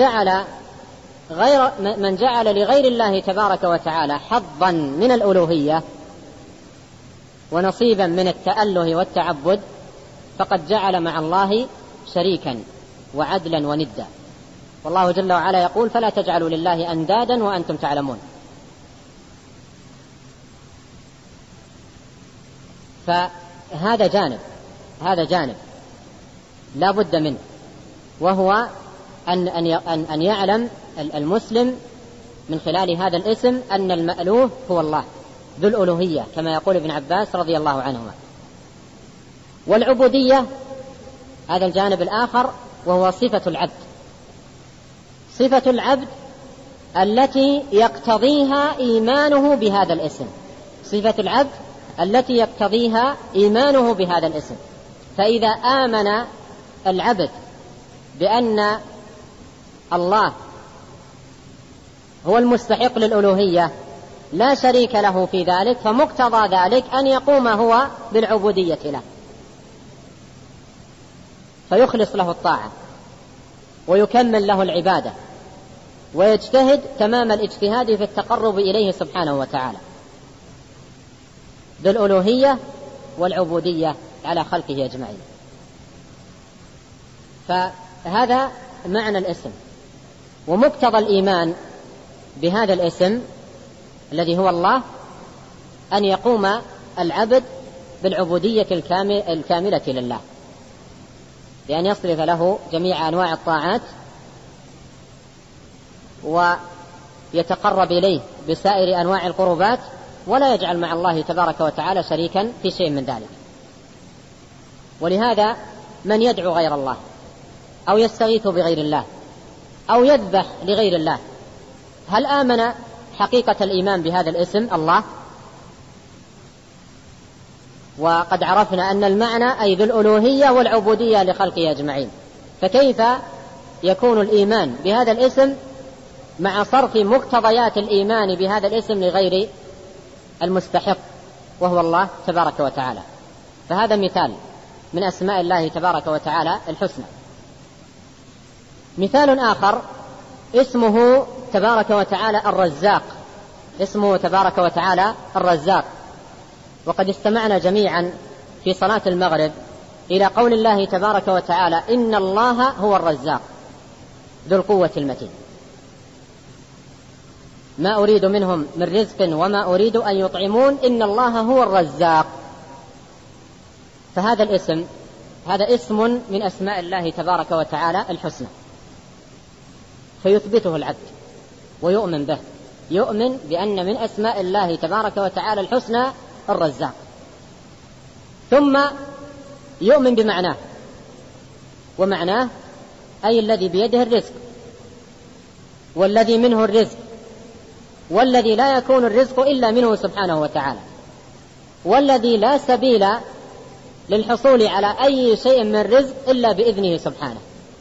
جعل لغير الله تبارك وتعالى حظا من الألوهية ونصيبا من التأله والتعبد فقد جعل مع الله شريكا وعدلا وندا، والله جل وعلا يقول فلا تجعلوا لله أندادا وأنتم تعلمون. فهذا جانب لا بد منه، وهو أن يعلم المسلم من خلال هذا الاسم أن المألوه هو الله ذو الألوهية كما يقول ابن عباس رضي الله عنهما. والعبودية هذا الجانب الآخر، وهو صفة العبد، صفة العبد التي يقتضيها إيمانه بهذا الاسم، صفة العبد التي يقتضيها إيمانه بهذا الاسم. فإذا آمن العبد بأن الله هو المستحق للألوهية لا شريك له في ذلك، فمقتضى ذلك أن يقوم هو بالعبودية له، فيخلص له الطاعة ويكمل له العبادة ويجتهد تمام الاجتهاد في التقرب إليه سبحانه وتعالى بالألوهية والعبودية على خلقه أجمعين. فهذا معنى الاسم. ومقتضى الإيمان بهذا الاسم الذي هو الله أن يقوم العبد بالعبودية الكاملة لله، بأن يصرف له جميع أنواع الطاعات ويتقرب إليه بسائر أنواع القربات، ولا يجعل مع الله تبارك وتعالى شريكا في شيء من ذلك. ولهذا من يدعو غير الله أو يستغيث بغير الله أو يذبح لغير الله، هل آمن حقيقة الإيمان بهذا الاسم الله؟ وقد عرفنا أن المعنى أي ذو الألوهية والعبودية لخلقه أجمعين، فكيف يكون الإيمان بهذا الاسم مع صرف مقتضيات الإيمان بهذا الاسم لغير المستحق وهو الله تبارك وتعالى؟ فهذا مثال من أسماء الله تبارك وتعالى الحسنى. مثال آخر اسمه تبارك وتعالى الرزاق، اسمه تبارك وتعالى الرزاق. وقد استمعنا جميعا في صلاة المغرب إلى قول الله تبارك وتعالى إن الله هو الرزاق ذو القوة المتين، ما أريد منهم من رزق وما أريد أن يطعمون إن الله هو الرزاق. فهذا الاسم هذا اسم من أسماء الله تبارك وتعالى الحسنى، فيثبته العبد ويؤمن به، يؤمن بأن من أسماء الله تبارك وتعالى الحسنى الرزاق، ثم يؤمن بمعناه، ومعناه أي الذي بيده الرزق والذي منه الرزق والذي لا يكون الرزق إلا منه سبحانه وتعالى. والذي لا سبيل للحصول على أي شيء من رزق إلا بإذنه سبحانه،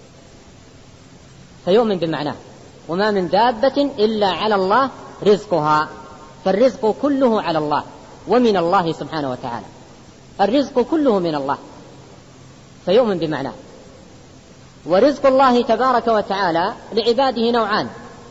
فيؤمن بمعناه. وما من دابة إلا على الله رزقها، فالرزق كله على الله ومن الله سبحانه وتعالى، الرزق كله من الله، فيؤمن بمعناه. ورزق الله تبارك وتعالى لعباده نوعان: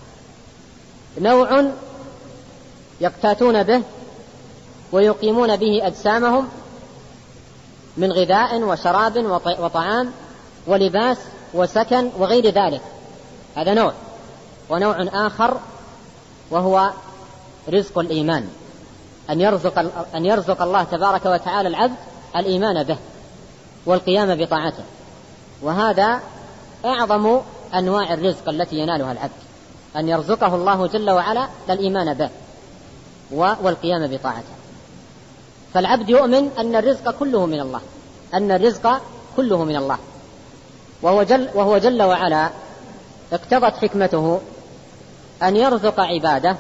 نوع يقتاتون به ويقيمون به أجسامهم من غذاء وشراب وطعام ولباس وسكن وغير ذلك، هذا نوع. ونوع آخر وهو رزق الإيمان، أن يرزق الله تبارك وتعالى العبد الإيمان به والقيام بطاعته، وهذا أعظم أنواع الرزق التي ينالها العبد، أن يرزقه الله جل وعلا الإيمان به والقيام بطاعته. فالعبد يؤمن أن الرزق كله من الله، أن الرزق كله من الله، وهو جل وعلا اقتضت حكمته أن يرزق عباده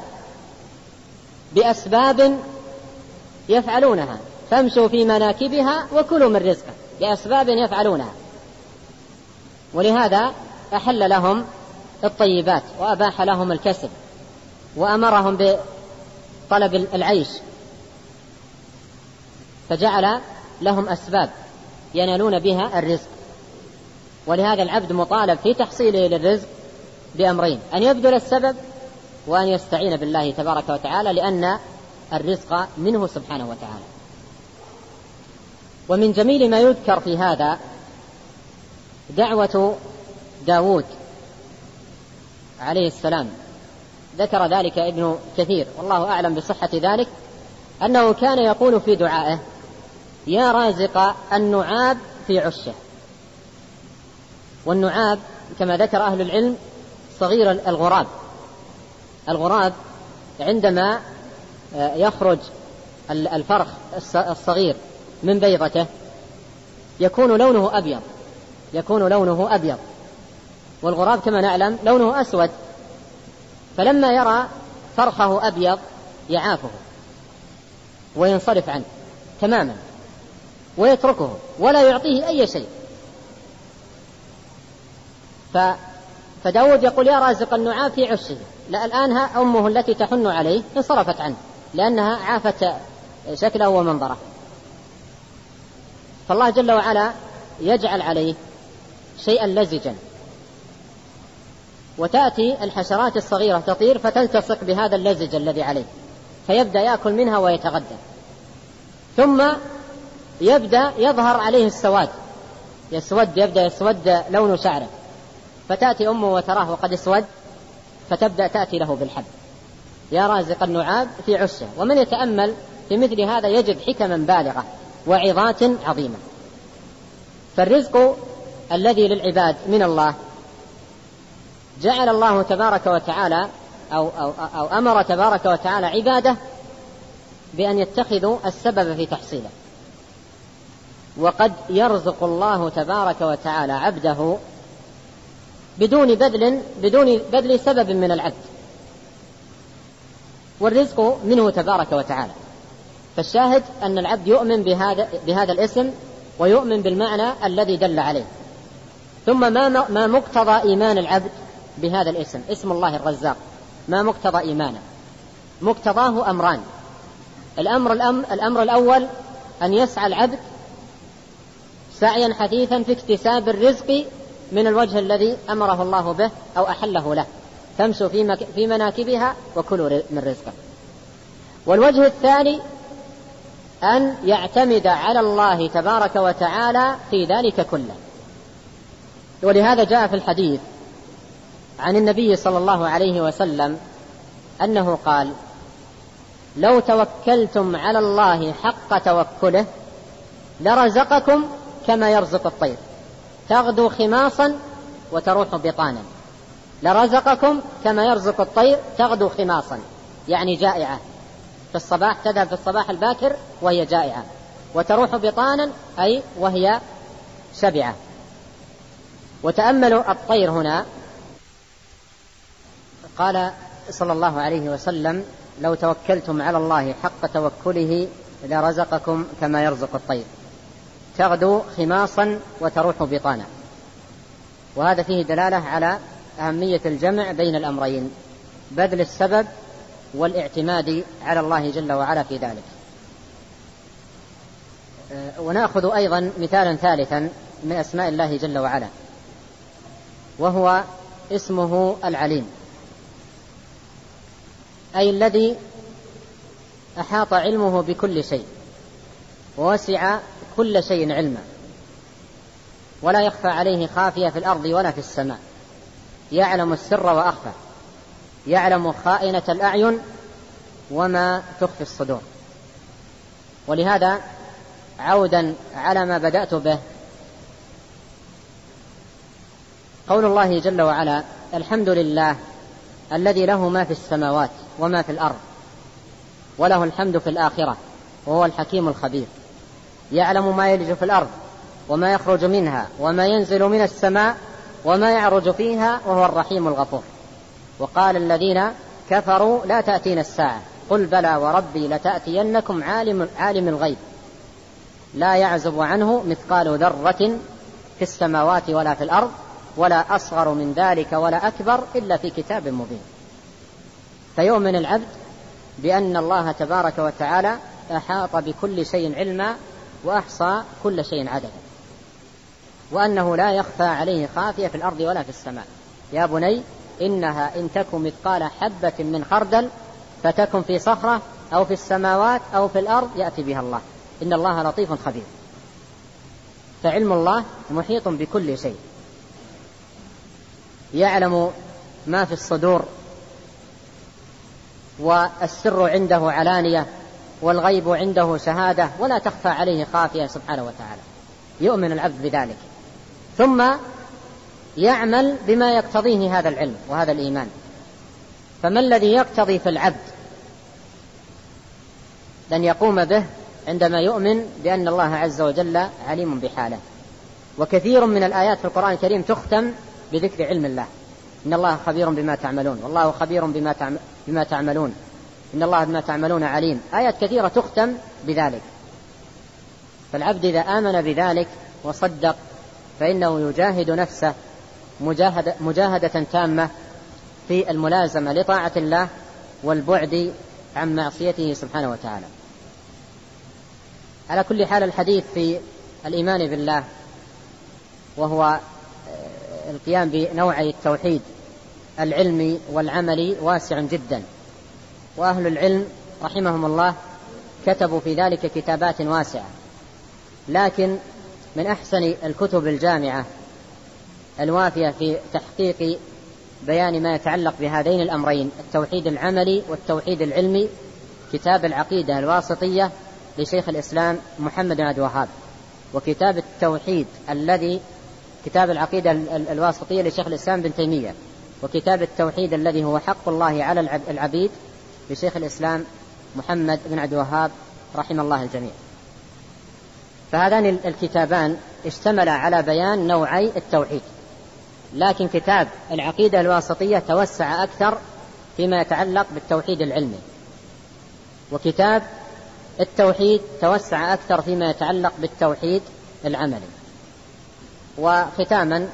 بأسباب يفعلونها، فامشوا في مناكبها وكلوا من رزقه، بأسباب يفعلونها. ولهذا أحل لهم الطيبات وأباح لهم الكسب وأمرهم بطلب العيش، فجعل لهم أسباب ينالون بها الرزق. ولهذا العبد مطالب في تحصيله للرزق بأمرين: أن يبذل السبب وأن يستعين بالله تبارك وتعالى، لأن الرزق منه سبحانه وتعالى. ومن جميل ما يذكر في هذا دعوة داود عليه السلام، ذكر ذلك ابن كثير والله أعلم بصحة ذلك، أنه كان يقول في دعائه: يا رازق النعاب في عشه. والنعاب كما ذكر أهل العلم صغير الغراب. الغراب عندما يخرج الفرخ الصغير من بيضته يكون لونه أبيض، والغراب كما نعلم لونه أسود، فلما يرى فرخه أبيض يعافه وينصرف عنه تماما ويتركه ولا يعطيه أي شيء. فداود يقول: يا رازق النعاب في عشه. الآن أمه التي تحن عليه انصرفت عنه لأنها عافت شكله ومنظره. فالله جل وعلا يجعل عليه شيئا لزجا، وتأتي الحشرات الصغيرة تطير فتلتصق بهذا اللزج الذي عليه، فيبدأ يأكل منها ويتغذى، ثم يبدأ يظهر عليه السواد، يبدأ يسود لون شعره، فتأتي أمه وتراه وقد اسود، فتبدأ تأتي له بالحب: يا رازق النعاب في عشه. ومن يتأمل في مثل هذا يجد حكما بالغة وعظات عظيمة. فالرزق الذي للعباد من الله جعل الله تبارك وتعالى أو أمر تبارك وتعالى عباده بأن يتخذوا السبب في تحصيله. وقد يرزق الله تبارك وتعالى عبده بدون بذل سبب من العبد، والرزق منه تبارك وتعالى. فالشاهد أن العبد يؤمن بهذا الاسم ويؤمن بالمعنى الذي دل عليه. ثم ما مقتضى إيمان العبد بهذا الاسم، اسم الله الرزاق، ما مقتضى إيمانه؟ مقتضاه أمران: الأمر الأول أن يسعى العبد سعيا حثيثا في اكتساب الرزق من الوجه الذي أمره الله به أو أحله له، فامشوا في مناكبها وكلوا من رزقه. والوجه الثاني أن يعتمد على الله تبارك وتعالى في ذلك كله. ولهذا جاء في الحديث عن النبي صلى الله عليه وسلم أنه قال: لو توكلتم على الله حق توكله لرزقكم كما يرزق الطير تغدو خماصا وتروح بطانا. لرزقكم كما يرزق الطير تغدو خماصا، يعني جائعة في الصباح، تذهب في الصباح الباكر وهي جائعة، وتروح بطانا أي وهي شبعة. وتأملوا الطير هنا، قال صلى الله عليه وسلم: لو توكلتم على الله حق توكله لرزقكم كما يرزق الطير تغدو خماصا وتروح بطانا. وهذا فيه دلالة على أهمية الجمع بين الأمرين، بذل السبب والاعتماد على الله جل وعلا في ذلك. ونأخذ أيضا مثالا ثالثا من أسماء الله جل وعلا، وهو اسمه العليم، أي الذي أحاط علمه بكل شيء ووسع كل شيء علما، ولا يخفى عليه خافية في الأرض ولا في السماء، يعلم السر وأخفى، يعلم خائنة الأعين وما تخفي الصدور. ولهذا عودا على ما بدأت به، قول الله جل وعلا: الحمد لله الذي له ما في السماوات وما في الأرض وله الحمد في الآخرة وهو الحكيم الخبير، يعلم ما يلج في الأرض وما يخرج منها وما ينزل من السماء وما يعرج فيها وهو الرحيم الغفور. وقال الذين كفروا لا تأتينا الساعة قل بلى وربي لتأتينكم عالم الغيب لا يعزب عنه مثقال ذرة في السماوات ولا في الأرض ولا أصغر من ذلك ولا أكبر إلا في كتاب مبين. فيؤمن العبد بأن الله تبارك وتعالى أحاط بكل شيء علما وأحصى كل شيء عددا، وأنه لا يخفى عليه خافية في الأرض ولا في السماء. يا بني إنها إن تك مثقال حبة من خردل فتكن في صخرة أو في السماوات أو في الأرض يأتي بها الله إن الله لطيف خبير. فعلم الله محيط بكل شيء، يعلم ما في الصدور، والسر عنده علانية، والغيب عنده شهادة، ولا تخفى عليه خافية سبحانه وتعالى. يؤمن العبد بذلك ثم يعمل بما يقتضيه هذا العلم وهذا الإيمان. فما الذي يقتضي في العبد لن يقوم به عندما يؤمن بأن الله عز وجل عليم بحاله؟ وكثير من الآيات في القرآن الكريم تختم بذكر علم الله، إن الله خبير بما تعملون، والله خبير بما تعملون، إن الله بما تعملون عليم. آيات كثيرة تختم بذلك. فالعبد إذا آمن بذلك وصدق فإنه يجاهد نفسه مجاهدة تامة في الملازمة لطاعة الله والبعد عن معصيته سبحانه وتعالى. على كل حال الحديث في الإيمان بالله وهو القيام بنوعي التوحيد العلمي والعملي واسع جدا، وأهل العلم رحمهم الله كتبوا في ذلك كتابات واسعة، لكن من أحسن الكتب الجامعة الوافية في تحقيق بيان ما يتعلق بهذين الأمرين التوحيد العملي والتوحيد العلمي كتاب العقيدة الواسطية لشيخ الإسلام محمد بن عبد الوهاب، وكتاب التوحيد كتاب العقيدة الواسطية لشيخ الإسلام بن تيمية، وكتاب التوحيد الذي هو حق الله على العبيد لشيخ الإسلام محمد بن عبد الوهاب رحم الله الجميع. فهذان الكتابان اشتملا على بيان نوعي التوحيد، لكن كتاب العقيدة الواسطية توسع أكثر فيما يتعلق بالتوحيد العلمي، وكتاب التوحيد توسع أكثر فيما يتعلق بالتوحيد العملي. وختاما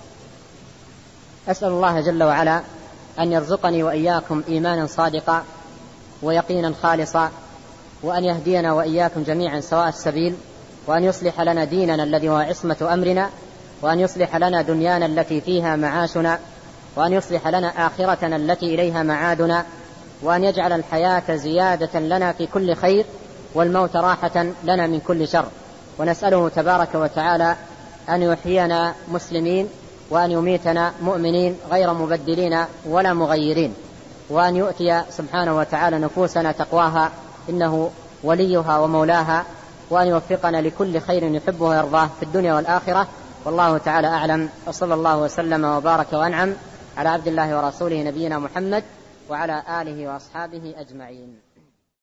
أسأل الله جل وعلا أن يرزقني وإياكم إيمانا صادقا ويقينا خالصا، وأن يهدينا وإياكم جميعا سواء السبيل، وأن يصلح لنا ديننا الذي هو عصمة أمرنا، وأن يصلح لنا دنيانا التي فيها معاشنا، وأن يصلح لنا آخرتنا التي إليها معادنا، وأن يجعل الحياة زيادة لنا في كل خير والموت راحة لنا من كل شر. ونسأله تبارك وتعالى أن يحيينا مسلمين وأن يميتنا مؤمنين غير مبدلين ولا مغيرين، وأن يؤتي سبحانه وتعالى نفوسنا تقواها إنه وليها ومولاها، وأن يوفقنا لكل خير يحبه ويرضاه في الدنيا والآخرة. والله تعالى أعلم، وصلى الله وسلم وبارك وأنعم على عبد الله ورسوله نبينا محمد وعلى آله وأصحابه أجمعين.